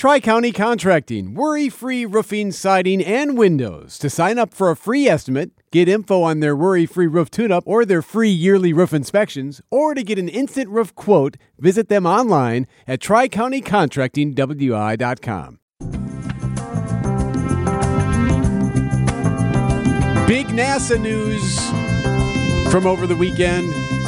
Tri-County Contracting, worry-free roofing, siding, and windows. To sign up for a free estimate, get info on their worry-free roof tune-up or their free yearly roof inspections, or to get an instant roof quote, visit them online at tricountycontractingwi.com. Big NASA news from over the weekend.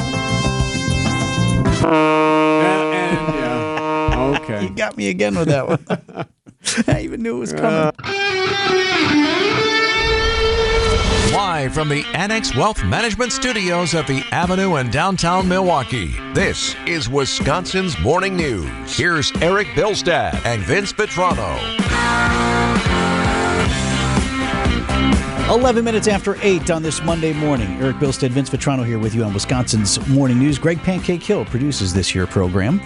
Okay. You got me again with that one. I even knew it was coming. Live from the Annex Wealth Management Studios at the Avenue in downtown Milwaukee, this is Wisconsin's Morning News. Here's Eric Bilstad and Vince Petrano. 11 minutes after 8 on this Monday morning. Eric Bilstad, Vince Petrano here with you on Wisconsin's Morning News. Greg Pancake Hill produces this here program.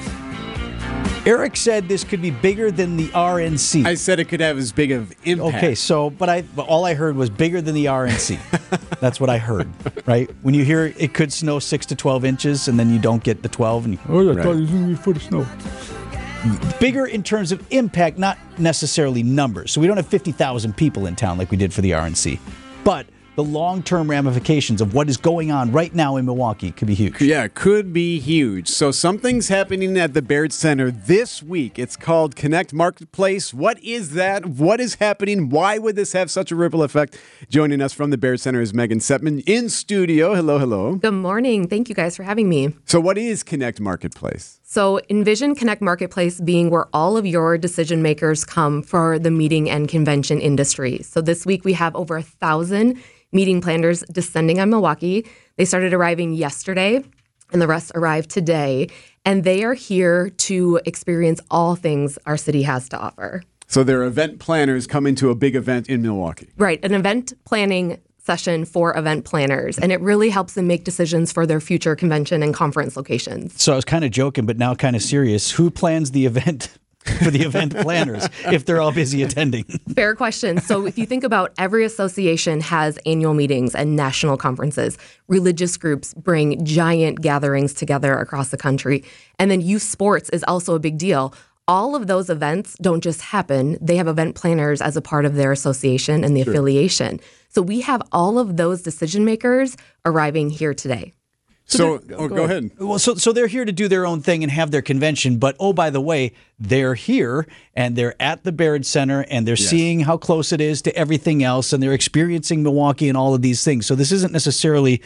Eric said this could be bigger than the RNC. I said it could have as big of impact. Okay, but all I heard was bigger than the RNC. That's what I heard, right? When you hear it could snow 6 to 12 inches and then you don't get the 12. And thought it was going to be a foot of snow. Bigger in terms of impact, not necessarily numbers. So we don't have 50,000 people in town like we did for the RNC. But the long-term ramifications of what is going on right now in Milwaukee could be huge. Yeah, could be huge. So something's happening at the Baird Center this week. It's called Connect Marketplace. What is that? What is happening? Why would this have such a ripple effect? Joining us from the Baird Center is Megan Setman in studio. Hello, hello. Good morning. Thank you guys for having me. So what is Connect Marketplace? So envision Connect Marketplace being where all of your decision makers come for the meeting and convention industry. So this week we have over 1,000 meeting planners descending on Milwaukee. They started arriving yesterday, and the rest arrived today. And they are here to experience all things our city has to offer. So they're event planners coming to a big event in Milwaukee. Right, an event planning session for event planners, and it really helps them make decisions for their future convention and conference locations. So I was kind of joking, but now kind of serious. Who plans the event for the event planners if they're all busy attending? Fair question. So if you think about every association has annual meetings and national conferences, religious groups bring giant gatherings together across the country, and then youth sports is also a big deal. All of those events don't just happen. They have event planners as a part of their association and the affiliation. So we have all of those decision makers arriving here today. So go ahead. Well, so they're here to do their own thing and have their convention. But, oh, by the way, they're here and they're at the Baird Center and they're seeing how close it is to everything else and they're experiencing Milwaukee and all of these things. So this isn't necessarily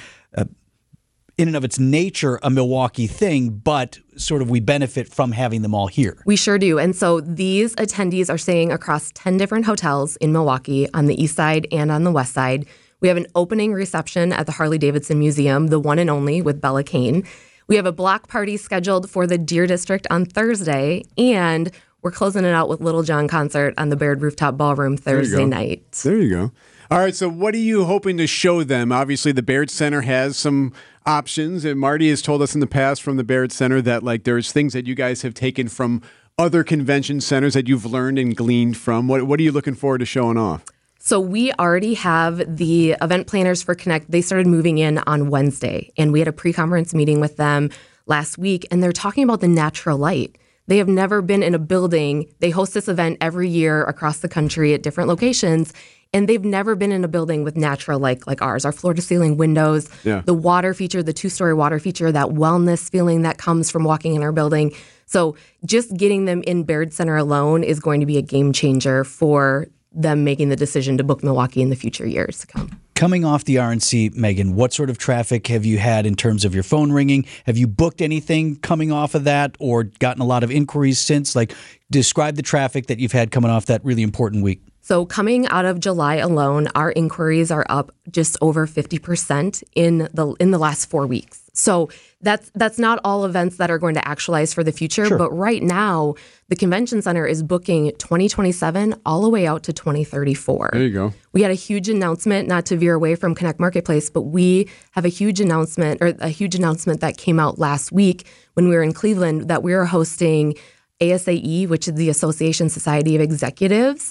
in and of its nature a Milwaukee thing, but sort of we benefit from having them all here. We sure do. And so these attendees are staying across 10 different hotels in Milwaukee on the east side and on the west side. We have an opening reception at the Harley-Davidson Museum, the one and only, with Bella Kane. We have a block party scheduled for the Deer District on Thursday, and we're closing it out with Little John concert on the Baird Rooftop Ballroom Thursday night. There you go. All right, so what are you hoping to show them? Obviously, the Baird Center has some options, and Marty has told us in the past from the Baird Center that there's things that you guys have taken from other convention centers that you've learned and gleaned from. What are you looking forward to showing off? So we already have the event planners for Connect. They started moving in on Wednesday, and we had a pre-conference meeting with them last week, and they're talking about the natural light. They have never been in a building. They host this event every year across the country at different locations, and they've never been in a building with natural light like ours. Our floor-to-ceiling windows, the water feature, the two-story water feature, that wellness feeling that comes from walking in our building. So just getting them in Baird Center alone is going to be a game changer for them making the decision to book Milwaukee in the future years to come. Coming off the RNC, Megan, what sort of traffic have you had in terms of your phone ringing? Have you booked anything coming off of that or gotten a lot of inquiries since? Describe the traffic that you've had coming off that really important week. So coming out of July alone, our inquiries are up just over 50% in the last 4 weeks. So that's not all events that are going to actualize for the future. Sure. But right now, the convention center is booking 2027 all the way out to 2034. There you go. We had a huge announcement, not to veer away from Connect Marketplace, but we have a huge announcement that came out last week when we were in Cleveland that we are hosting ASAE, which is the Association Society of Executives.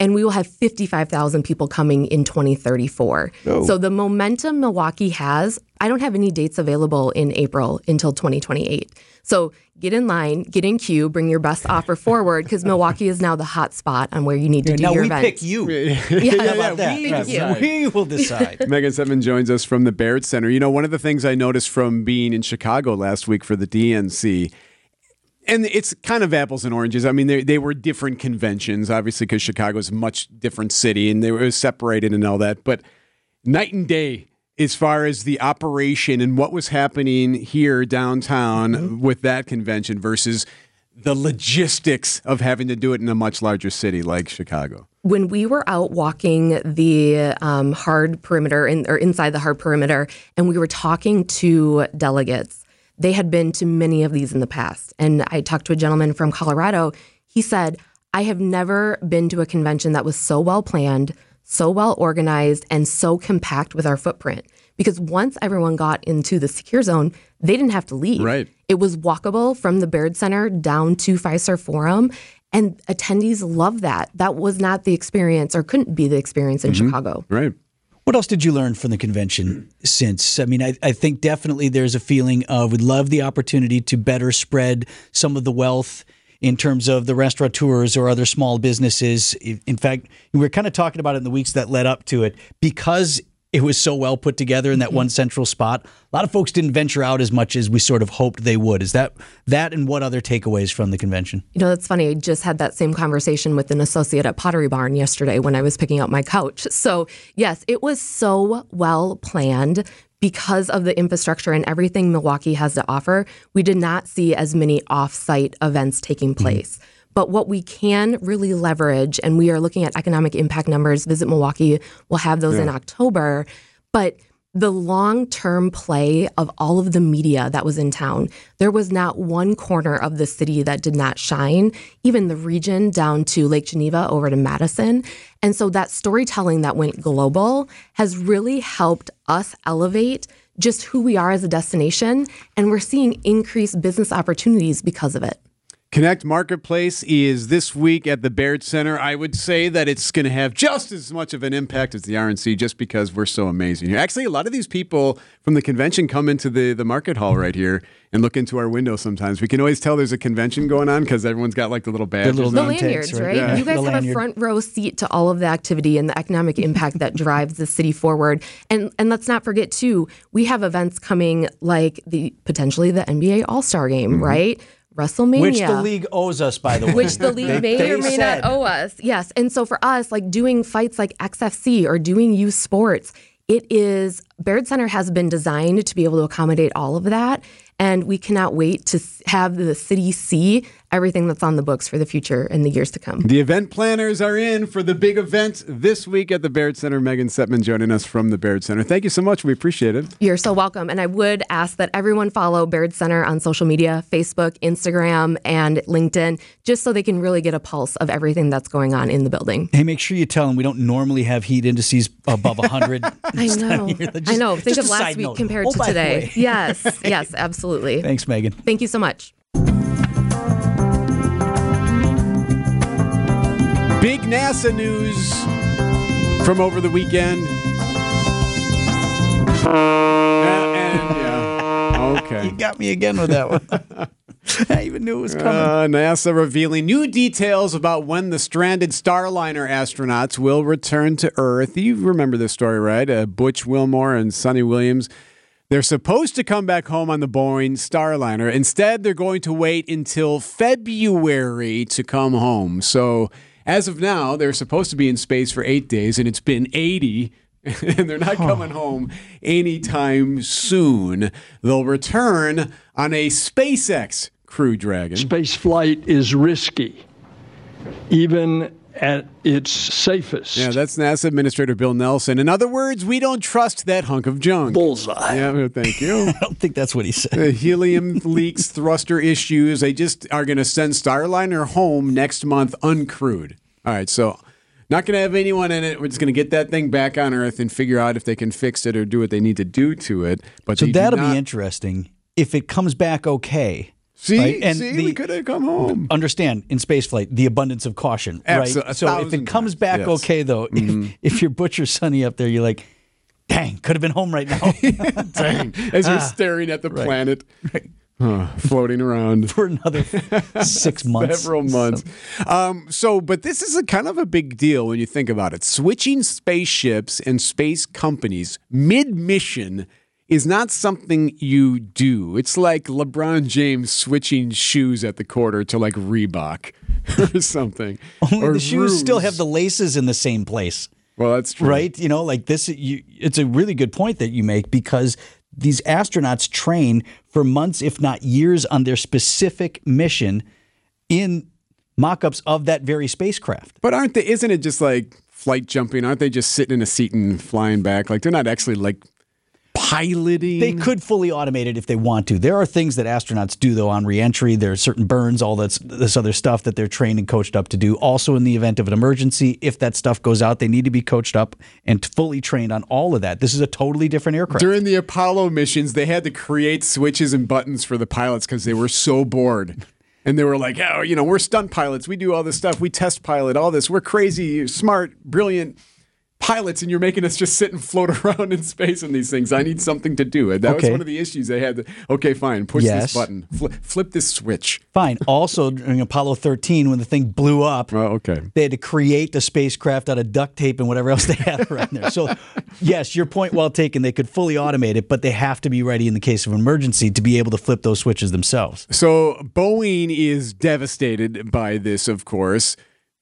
and we will have 55,000 people coming in 2034. Oh. So the momentum Milwaukee has, I don't have any dates available in April until 2028. So get in line, get in queue, bring your best offer forward, because Milwaukee is now the hot spot on where you need to do your events. Now we pick you. How about that? We will decide. Megan Sepman joins us from the Baird Center. You know, one of the things I noticed from being in Chicago last week for the DNC, and it's kind of apples and oranges. I mean, they were different conventions, obviously, because Chicago's a much different city, and they were separated and all that. But night and day as far as the operation and what was happening here downtown with that convention versus the logistics of having to do it in a much larger city like Chicago. When we were out walking the hard perimeter or inside the hard perimeter, and we were talking to delegates, they had been to many of these in the past. And I talked to a gentleman from Colorado. He said, I have never been to a convention that was so well planned, so well organized, and so compact with our footprint. Because once everyone got into the secure zone, they didn't have to leave. Right. It was walkable from the Baird Center down to Fiserv Forum, and attendees loved that. That was not the experience, or couldn't be the experience in Chicago. Right. What else did you learn from the convention since? I mean, I think definitely there's a feeling of we'd love the opportunity to better spread some of the wealth in terms of the restaurateurs or other small businesses. In fact, we were kind of talking about it in the weeks that led up to it because it was so well put together in that one central spot. A lot of folks didn't venture out as much as we sort of hoped they would. Is that and what other takeaways from the convention? You know, that's funny. I just had that same conversation with an associate at Pottery Barn yesterday when I was picking out my couch. So yes, it was so well planned because of the infrastructure and everything Milwaukee has to offer. We did not see as many off-site events taking place. But what we can really leverage, and we are looking at economic impact numbers, Visit Milwaukee will have those in October, but the long-term play of all of the media that was in town, there was not one corner of the city that did not shine, even the region down to Lake Geneva over to Madison. And so that storytelling that went global has really helped us elevate just who we are as a destination, and we're seeing increased business opportunities because of it. Connect Marketplace is this week at the Baird Center. I would say that it's going to have just as much of an impact as the RNC just because we're so amazing here. Actually, a lot of these people from the convention come into the market hall right here and look into our window sometimes. We can always tell there's a convention going on because everyone's got like the little badges. The lanyards, right? Yeah. You guys have a front row seat to all of the activity and the economic impact that drives the city forward. And let's not forget, too, we have events coming like potentially the NBA All-Star Game, right? WrestleMania. Which the league owes us, by the way. Which the league may or may not owe us. Yes. And so for us, like doing fights like XFC or doing youth sports, Baird Center has been designed to be able to accommodate all of that. And we cannot wait to have the city see everything that's on the books for the future and the years to come. The event planners are in for the big event this week at the Baird Center. Megan Sepman joining us from the Baird Center. Thank you so much. We appreciate it. You're so welcome. And I would ask that everyone follow Baird Center on social media, Facebook, Instagram, and LinkedIn, just so they can really get a pulse of everything that's going on in the building. Hey, make sure you tell them we don't normally have heat indices above 100. I know. Think of last week compared to today. Yes, absolutely. Thanks, Megan. Thank you so much. Big NASA news from over the weekend. Okay. You got me again with that one. I even knew it was coming. NASA revealing new details about when the stranded Starliner astronauts will return to Earth. You remember this story, right? Butch Wilmore and Sonny Williams. They're supposed to come back home on the Boeing Starliner. Instead, they're going to wait until February to come home. So as of now, they're supposed to be in space for 8 days, and it's been 80, and they're not coming home anytime soon. They'll return on a SpaceX Crew Dragon. Space flight is risky, even at its safest. Yeah, that's NASA Administrator Bill Nelson. In other words, we don't trust that hunk of junk. Bullseye. Yeah, thank you. I don't think that's what he said. The helium leaks, thruster issues. They just are going to send Starliner home next month uncrewed. All right, so not going to have anyone in it. We're just going to get that thing back on Earth and figure out if they can fix it or do what they need to do to it. But so that'll be interesting if it comes back okay. See, right? And we could have come home. Understand, in spaceflight, the abundance of caution, right? So if it comes back okay, though, if you're Butcher Sonny up there, you're like, dang, could have been home right now. Dang, as you're staring at the planet. Right. Floating around for another 6 months. Several months. But this is a kind of a big deal when you think about it. Switching spaceships and space companies mid-mission is not something you do. It's like LeBron James switching shoes at the quarter to like Reebok or something. Only or the shoes still have the laces in the same place. Well, that's true. Right? Like this, it's a really good point that you make, because these astronauts train for months, if not years, on their specific mission in mock-ups of that very spacecraft. But isn't it just like flight jumping? Aren't they just sitting in a seat and flying back? Like they're not actually like piloting? They could fully automate it if they want to. There are things that astronauts do, though, on reentry. There are certain burns, all this other stuff that they're trained and coached up to do. Also, in the event of an emergency, if that stuff goes out, they need to be coached up and fully trained on all of that. This is a totally different aircraft. During the Apollo missions, they had to create switches and buttons for the pilots because they were so bored. And they were like, oh, we're stunt pilots. We do all this stuff. We test pilot all this. We're crazy, smart, brilliant pilots, and you're making us just sit and float around in space in these things. I need something to do. And that was one of the issues they had. Okay, fine. Push this button. Flip this switch. Fine. Also, during Apollo 13, when the thing blew up, they had to create the spacecraft out of duct tape and whatever else they had around there. So, yes, your point well taken. They could fully automate it, but they have to be ready in the case of an emergency to be able to flip those switches themselves. So, Boeing is devastated by this, of course.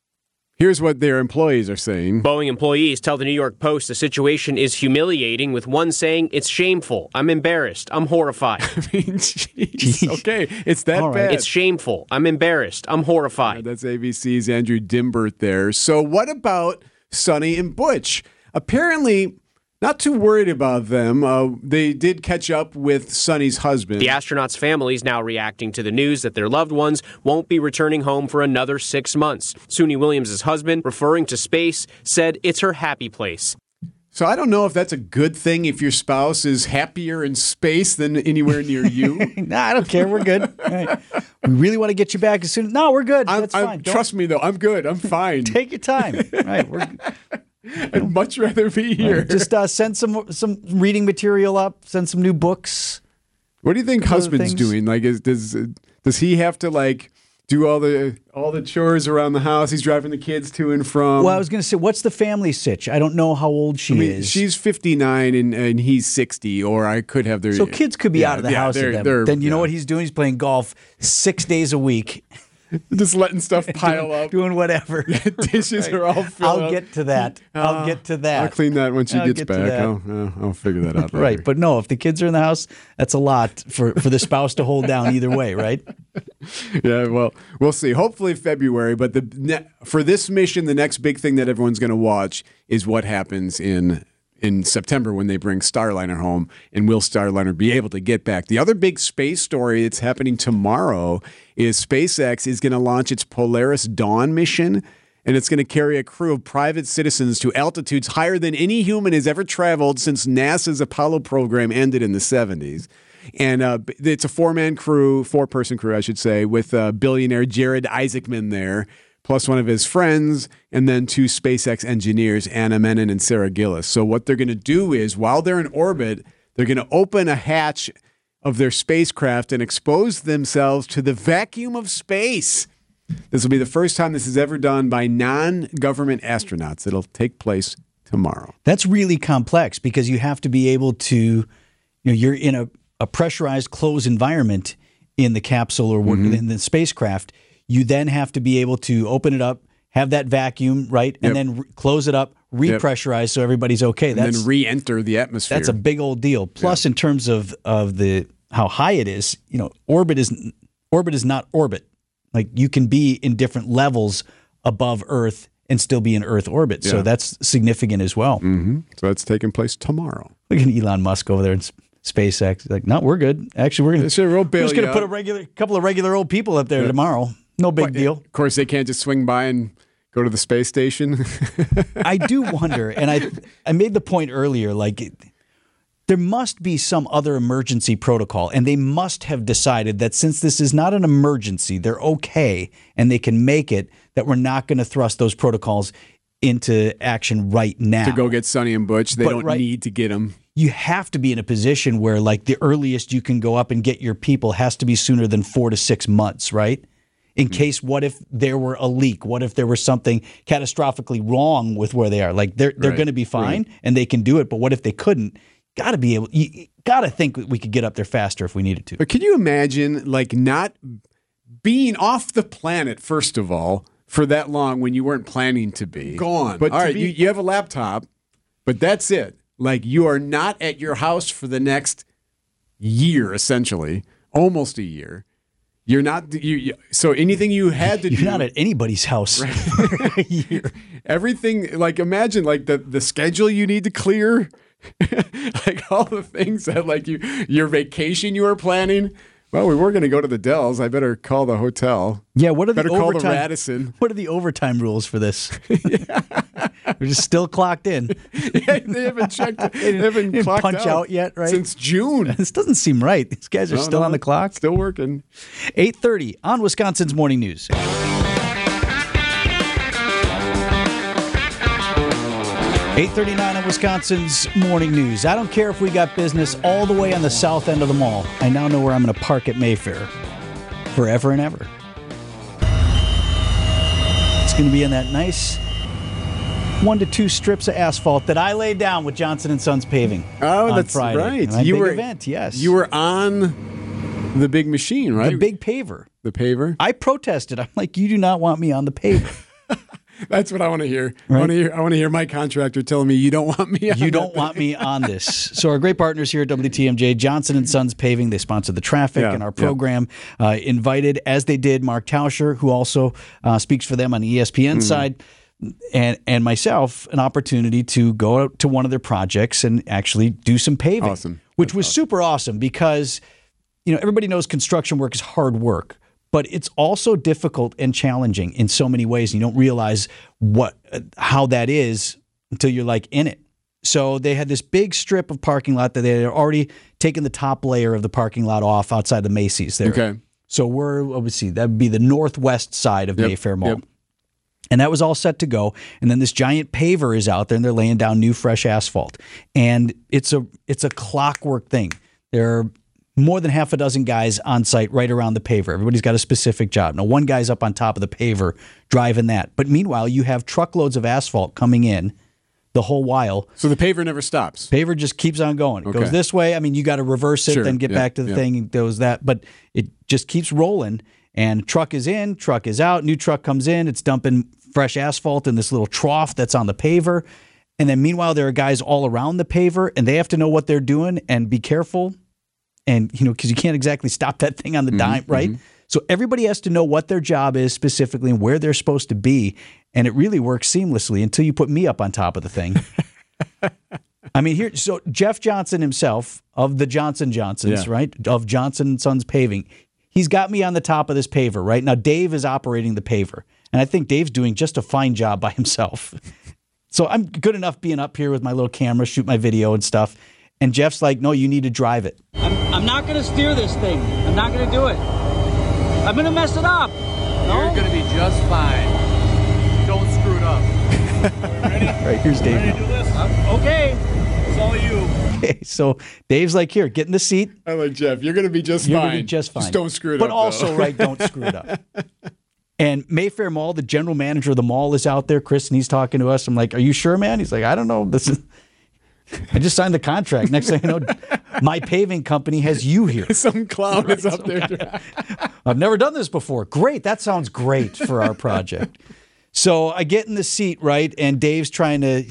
Here's what their employees are saying. Boeing employees tell the New York Post the situation is humiliating, with one saying, "It's shameful. I'm embarrassed. I'm horrified." I mean, jeez. Okay, it's that bad. It's shameful. I'm embarrassed. I'm horrified. That's ABC's Andrew Dimbert there. So what about Sonny and Butch? Apparently, not too worried about them. They did catch up with Sonny's husband. The astronauts' families now reacting to the news that their loved ones won't be returning home for another 6 months. Suni Williams' husband, referring to space, said it's her happy place. So I don't know if that's a good thing if your spouse is happier in space than anywhere near you. Nah, I don't care. We're good. Right. We really want to get you back as soon. No, we're good. That's fine. Trust me, though. I'm good. I'm fine. Take your time. Right. I'd much rather be here. Just send some reading material up. Send some new books. What do you think husband's doing? Like, does he have to like do all the chores around the house? He's driving the kids to and from. Well, I was going to say, what's the family sitch? I don't know how old she is. She's 59 and he's 60, or I could have their. So kids could be out of the house with them. Then you know what he's doing? He's playing golf 6 days a week. Just letting stuff pile up. Doing whatever. Dishes are all filled I'll get to that. I'll clean that when she gets back. I'll figure that out later. Right. But no, if the kids are in the house, that's a lot for the spouse to hold down either way, right? Yeah, well, we'll see. Hopefully February. But for this mission, the next big thing that everyone's going to watch is what happens in September when they bring Starliner home, and will Starliner be able to get back? The other big space story that's happening tomorrow is SpaceX is going to launch its Polaris Dawn mission, and it's going to carry a crew of private citizens to altitudes higher than any human has ever traveled since NASA's Apollo program ended in the 70s. And it's a four-person crew, I should say, with billionaire Jared Isaacman there, plus one of his friends, and then two SpaceX engineers, Anna Menon and Sarah Gillis. So what they're going to do is, while they're in orbit, they're going to open a hatch of their spacecraft and expose themselves to the vacuum of space. This will be the first time this is ever done by non-government astronauts. It'll take place tomorrow. That's really complex because you have to be able to, you're in a pressurized, closed environment in the capsule or in the spacecraft. You then have to be able to open it up, have that vacuum, right? And then close it up, repressurize so everybody's okay. And then re-enter the atmosphere. That's a big old deal. Plus, in terms of how high it is, orbit is not orbit. Like you can be in different levels above Earth and still be in Earth orbit. Yeah. So that's significant as well. Mm-hmm. So that's taking place tomorrow. Look at Elon Musk over there in SpaceX. Like, no, we're good. Actually, we're just going to put a couple of regular old people up there tomorrow. No big deal. Of course, they can't just swing by and go to the space station. I do wonder, and I made the point earlier, like there must be some other emergency protocol, and they must have decided that since this is not an emergency, they're okay, and they can make it, that we're not going to thrust those protocols into action right now. To go get Sonny and Butch, they don't need to get them. You have to be in a position where, like, the earliest you can go up and get your people has to be sooner than 4 to 6 months, right? In case, what if there were a leak? What if there was something catastrophically wrong with where they are? Like, they're going to be fine, and they can do it, but what if they couldn't? You got to think we could get up there faster if we needed to. But can you imagine, like, not being off the planet, first of all, for that long when you weren't planning to be? Gone. But all right, you have a laptop, but that's it. Like, you are not at your house for the next year, essentially, almost a year. You're not. So anything you had to do. You're not at anybody's house for a year. Everything, like, imagine, like, the schedule you need to clear, like all the things that, like, your vacation you were planning. Well, we were going to go to the Dells. I better call the hotel. Yeah, what are the better call the Radisson? What are the overtime rules for this? We're just still clocked in. Yeah, they haven't checked. They haven't clocked punch out yet, right? Since June. This doesn't seem right. These guys are still on the clock. Still working. 8:30 on Wisconsin's Morning News. 8:39 on Wisconsin's Morning News. I don't care if we got business all the way on the south end of the mall. I now know where I'm going to park at Mayfair forever and ever. It's going to be in that nice 1 to 2 strips of asphalt that I laid down with Johnson & Sons Paving on Friday. Right. And big event, yes. You were on the big machine, right? The big paver. The paver? I protested. I'm like, you do not want me on the paver. That's what I want to hear. Right? I want to hear my contractor telling me you don't want me on You don't want me on this. So our great partners here at WTMJ, Johnson & Sons Paving, they sponsor the traffic in our program. Invited, as they did, Mark Tauscher, who also speaks for them on the ESPN side, and myself, an opportunity to go out to one of their projects and actually do some paving. Awesome. Which was super awesome because, you know, everybody knows construction work is hard work. But it's also difficult and challenging in so many ways. And you don't realize how that is until you're like in it. So they had this big strip of parking lot that they had already taken the top layer of the parking lot off outside the Macy's there. Okay. So that would be the northwest side of Mayfair Mall. Yep. And that was all set to go. And then this giant paver is out there and they're laying down new fresh asphalt. And it's a clockwork thing. There are more than half a dozen guys on site right around the paver. Everybody's got a specific job. Now, one guy's up on top of the paver driving that. But meanwhile, you have truckloads of asphalt coming in the whole while. So the paver never stops? Paver just keeps on going. It goes this way. I mean, you got to reverse it, then get back to the thing. It goes that. But it just keeps rolling. And truck is in, truck is out. New truck comes in. It's dumping fresh asphalt in this little trough that's on the paver. And then meanwhile, there are guys all around the paver, and they have to know what they're doing and be careful. And, you know, because you can't exactly stop that thing on the dime, right? So everybody has to know what their job is specifically and where they're supposed to be. And it really works seamlessly until you put me up on top of the thing. I mean, so Jeff Johnson himself of the Johnsons, right? Of Johnson & Sons Paving. He's got me on the top of this paver, right? Now, Dave is operating the paver. And I think Dave's doing just a fine job by himself. So I'm good enough being up here with my little camera, shoot my video and stuff. And Jeff's like, no, you need to drive it. I'm not going to steer this thing. I'm not going to do it. I'm going to mess it up. No? You're going to be just fine. Don't screw it up. Ready? All right, here's Dave. Ready to do this? Okay. It's all you. Okay, so Dave's like, here, get in the seat. I'm like, Jeff, you're going to be just fine. You're going to be just fine. Just don't screw it up. But also, right, don't screw it up. And Mayfair Mall, the general manager of the mall is out there, Chris, and he's talking to us. I'm like, are you sure, man? He's like, I don't know. I just signed the contract. Next thing I know, my paving company has you here. Some clown is up there. I've never done this before. Great. That sounds great for our project. So I get in the seat, right, and Dave's trying to...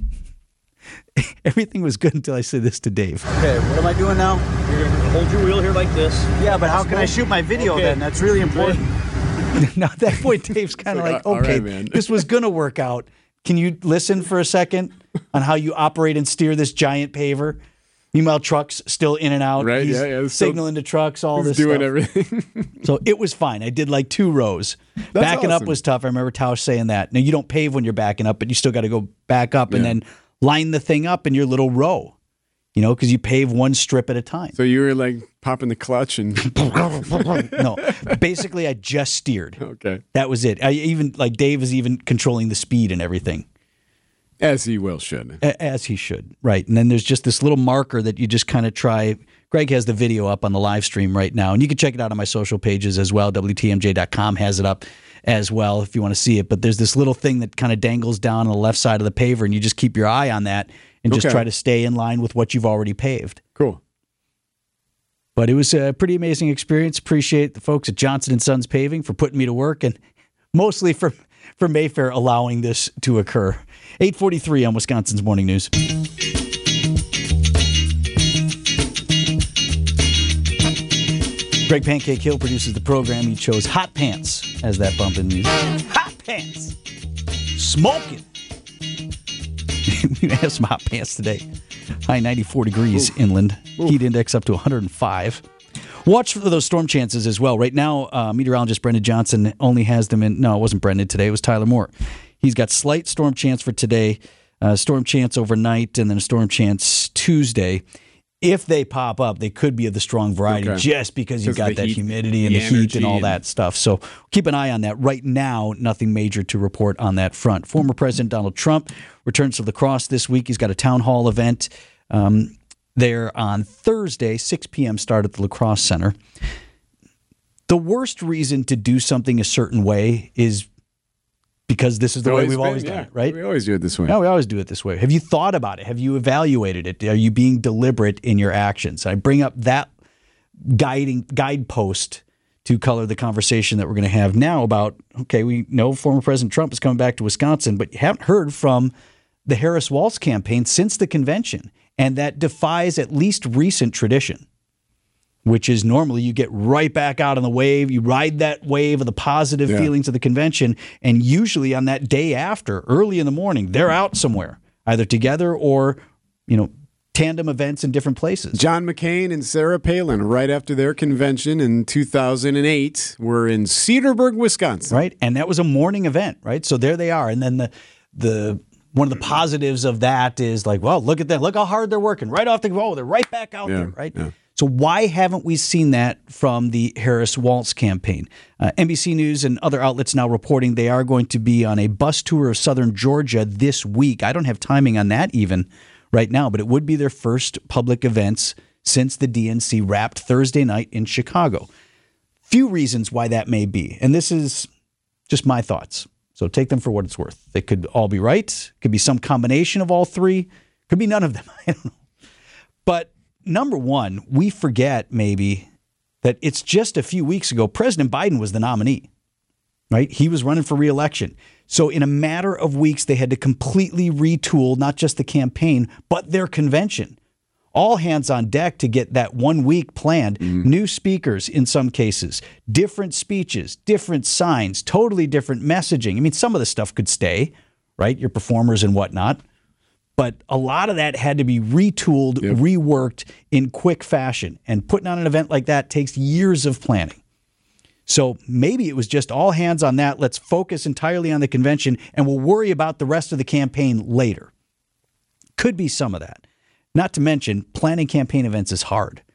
Everything was good until I said this to Dave. Okay, what am I doing now? You're going to hold your wheel here like this. Yeah, but how can I shoot my video then? That's really important. Now, at that point, Dave's kind of like, okay, right, this was going to work out. Can you listen for a second on how you operate and steer this giant paver? Meanwhile, trucks still in and out. Right, He's signaling to trucks, all this doing stuff. Everything. So it was fine. I did like 2 rows. Backing up was tough. I remember Tausch saying that. Now, you don't pave when you're backing up, but you still got to go back up and then line the thing up in your little row. because you pave one strip at a time. So you were like popping the clutch and No, basically I just steered. Okay. That was it. Dave is even controlling the speed and everything. As he will should. As he should, right. And then there's just this little marker that you just kind of try. Greg has the video up on the live stream right now, and you can check it out on my social pages as well. WTMJ.com has it up as well if you want to see it. But there's this little thing that kind of dangles down on the left side of the paver, and you just keep your eye on that and just try to stay in line with what you've already paved. Cool. But it was a pretty amazing experience. Appreciate the folks at Johnson & Sons Paving for putting me to work, and mostly for Mayfair allowing this to occur. 8:43 on Wisconsin's Morning News. Greg Pancake Hill produces the program. He chose Hot Pants as that bump in music. Hot Pants! Smoking! We have some hot pants today. High 94 degrees inland. Heat index up to 105. Watch for those storm chances as well. Right now, meteorologist Brendan Johnson only has them in... No, it wasn't Brendan today. It was Tyler Moore. He's got slight storm chance for today, storm chance overnight, and then a storm chance Tuesday. If they pop up, they could be of the strong variety just because you've got that humidity and the heat and all that stuff. So keep an eye on that. Right now, nothing major to report on that front. Former President Donald Trump returns to La Crosse this week. He's got a town hall event there on Thursday, 6 p.m. start at the La Crosse Center. The worst reason to do something a certain way is because this is the way we've always done it, right? We always do it this way. No, we always do it this way. Have you thought about it? Have you evaluated it? Are you being deliberate in your actions? I bring up that guidepost to color the conversation that we're going to have now about, okay, we know former President Trump is coming back to Wisconsin, but you haven't heard from the Harris-Walz campaign since the convention, and that defies at least recent tradition, which is normally you get right back out on the wave, you ride that wave of the positive feelings of the convention, and usually on that day after, early in the morning, they're out somewhere, either together or, tandem events in different places. John McCain and Sarah Palin, right after their convention in 2008, were in Cedarburg, Wisconsin. Right, and that was a morning event, right? So there they are, and then the one of the positives of that is like, well, look at that, look how hard they're working. Right off the they're right back out there, right? Yeah. So why haven't we seen that from the Harris-Walz campaign? NBC News and other outlets now reporting they are going to be on a bus tour of southern Georgia this week. I don't have timing on that even right now, but it would be their first public events since the DNC wrapped Thursday night in Chicago. Few reasons why that may be, and this is just my thoughts. So take them for what it's worth. They could all be right. Could be some combination of all three. Could be none of them. I don't know. But number one, we forget maybe that it's just a few weeks ago, President Biden was the nominee, right? He was running for re-election. So in a matter of weeks, they had to completely retool not just the campaign, but their convention. All hands on deck to get that 1 week planned. New speakers in some cases, different speeches, different signs, totally different messaging. I mean, some of the stuff could stay, right? Your performers and whatnot. But a lot of that had to be retooled, reworked in quick fashion. And putting on an event like that takes years of planning. So maybe it was just all hands on that. Let's focus entirely on the convention, and we'll worry about the rest of the campaign later. Could be some of that. Not to mention, planning campaign events is hard.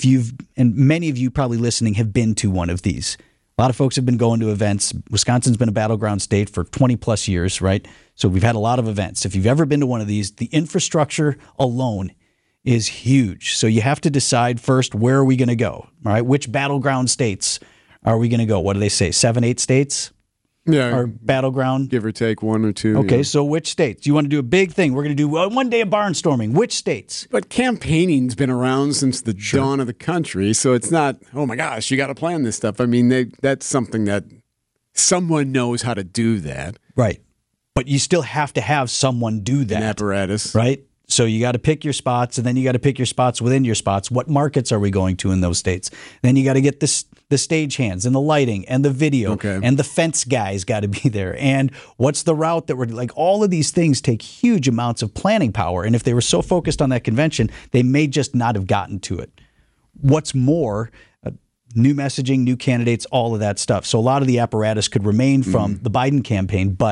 And many of you probably listening have been to one of these. A lot of folks have been going to events. Wisconsin's been a battleground state for 20 plus years, right? So we've had a lot of events. If you've ever been to one of these, the infrastructure alone is huge. So you have to decide first, where are we going to go? All right, which battleground states are we going to go? What do they say? 7, 8 states? Yeah. Our battleground? Give or take 1 or 2. Okay, so which states? You want to do a big thing? We're going to do one day of barnstorming. Which states? But campaigning's been around since the dawn of the country, so it's not, oh my gosh, you got to plan this stuff. I mean, that's something that someone knows how to do that. Right. But you still have to have someone do that. An apparatus. Right? So you got to pick your spots, and then you got to pick your spots within your spots. What markets are we going to in those states? Then you got to get the stage hands and the lighting and the video and the fence guys got to be there. And what's the route that we're like? All of these things take huge amounts of planning power. And if they were so focused on that convention, they may just not have gotten to it. What's more, new messaging, new candidates, all of that stuff. So a lot of the apparatus could remain from the Biden campaign, but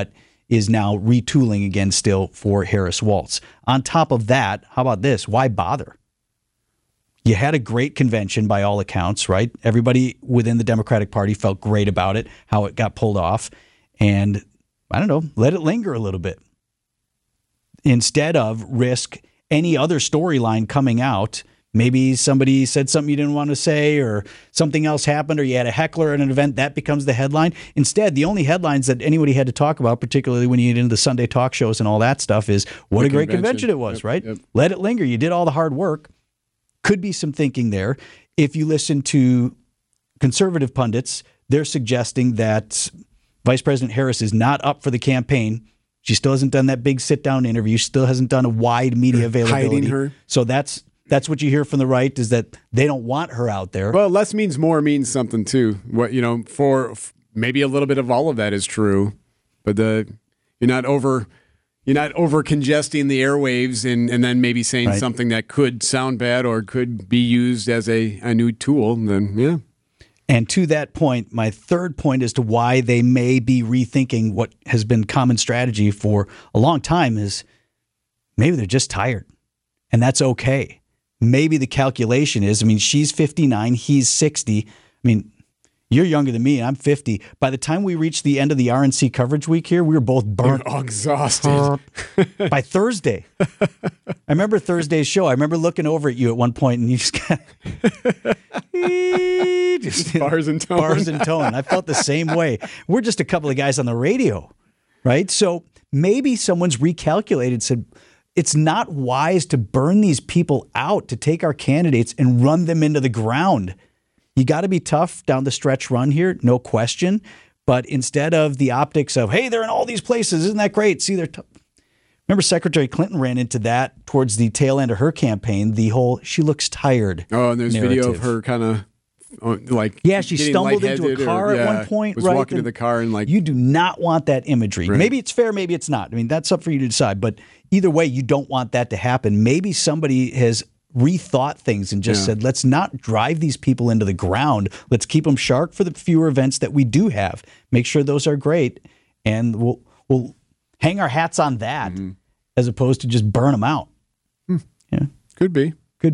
is now retooling again still for Harris Walz. On top of that, how about this? Why bother? You had a great convention by all accounts, right? Everybody within the Democratic Party felt great about it, how it got pulled off. And I don't know, let it linger a little bit. Instead of risk any other storyline coming out. Maybe somebody said something you didn't want to say, or something else happened, or you had a heckler at an event, that becomes the headline. Instead, the only headlines that anybody had to talk about, particularly when you get into the Sunday talk shows and all that stuff, is what a great convention it was, right? Yep. Let it linger. You did all the hard work. Could be some thinking there. If you listen to conservative pundits, they're suggesting that Vice President Harris is not up for the campaign. She still hasn't done that big sit-down interview. She still hasn't done a wide media availability. Hiding her. So that's what you hear from the right, is that they don't want her out there. Well, less means more means something too. What for maybe a little bit of all of that is true, but you're not over congesting the airwaves and then maybe saying something that could sound bad or could be used as a new tool. Then yeah. And to that point, my third point as to why they may be rethinking what has been common strategy for a long time is maybe they're just tired, and that's okay. Maybe the calculation is, she's 59, he's 60. You're younger than me, and I'm 50. By the time we reached the end of the RNC coverage week here, we were both burnt. You're exhausted. By Thursday. I remember Thursday's show. I remember looking over at you at one point, and you just got just bars and tone. Bars and tone. I felt the same way. We're just a couple of guys on the radio, right? So maybe someone's recalculated, said, it's not wise to burn these people out, to take our candidates and run them into the ground. You got to be tough down the stretch run here, no question. But instead of the optics of, hey, they're in all these places, isn't that great? See, they're Remember Secretary Clinton ran into that towards the tail end of her campaign, the whole she looks tired. Oh, and there's narrative. Video of her kind of she stumbled into a car at one point, was right? Walking to the car and you do not want that imagery. Right. Maybe it's fair, maybe it's not. That's up for you to decide. But either way, you don't want that to happen. Maybe somebody has rethought things and just said, let's not drive these people into the ground. Let's keep them sharp for the fewer events that we do have. Make sure those are great, and we'll hang our hats on that as opposed to just burn them out. Yeah, could be.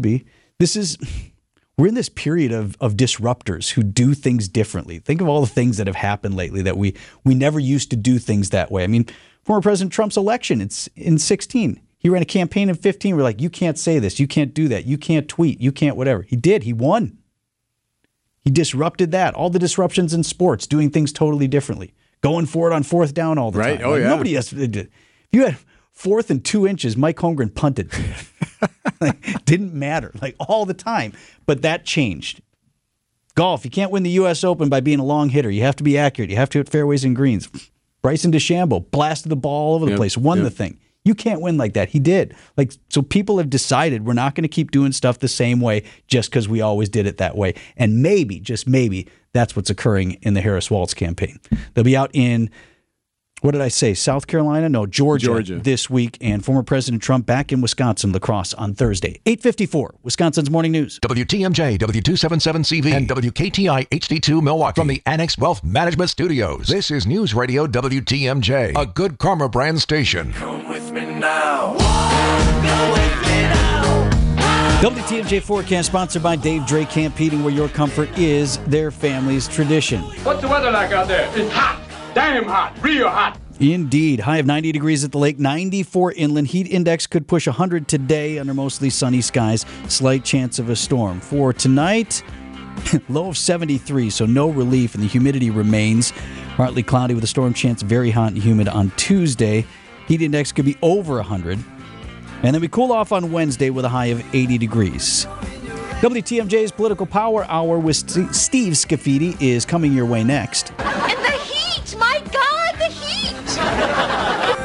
We're in this period of disruptors who do things differently. Think of all the things that have happened lately that we never used to do things that way. Former President Trump's election, it's in 2016. He ran a campaign in 2015. We're like, you can't say this. You can't do that. You can't tweet. You can't whatever. He did. He won. He disrupted that. All the disruptions in sports, doing things totally differently. Going for it on fourth down all the time. Oh, yeah. Nobody else did. If you had 4th and 2 inches, Mike Holmgren punted. Didn't matter, all the time. But that changed. Golf, you can't win the U.S. Open by being a long hitter. You have to be accurate. You have to hit fairways and greens. Bryson DeChambeau blasted the ball all over the place, won the thing. You can't win like that. He did. So people have decided we're not going to keep doing stuff the same way just because we always did it that way. And maybe, just maybe, that's what's occurring in the Harris Walz campaign. They'll be out in, what did I say, South Carolina? No, Georgia this week. And former President Trump back in Wisconsin, La Crosse, on Thursday. 8:54, Wisconsin's Morning News. WTMJ, W277CV, and WKTI HD2 Milwaukee. From the Annex Wealth Management Studios, this is News Radio WTMJ, a Good Karma brand station. Come with me now. Go with me now. WTMJ forecast sponsored by Dave Drake Camp Heating, where your comfort is their family's tradition. What's the weather like out there? It's hot. Damn hot. Real hot. Indeed. High of 90 degrees at the lake, 94 inland. Heat index could push 100 today under mostly sunny skies. Slight chance of a storm. For tonight, low of 73, so no relief, and the humidity remains. Partly cloudy with a storm chance, very hot and humid on Tuesday. Heat index could be over 100. And then we cool off on Wednesday with a high of 80 degrees. WTMJ's Political Power Hour with Steve Scafidi is coming your way next. And the heat! My God, the heat!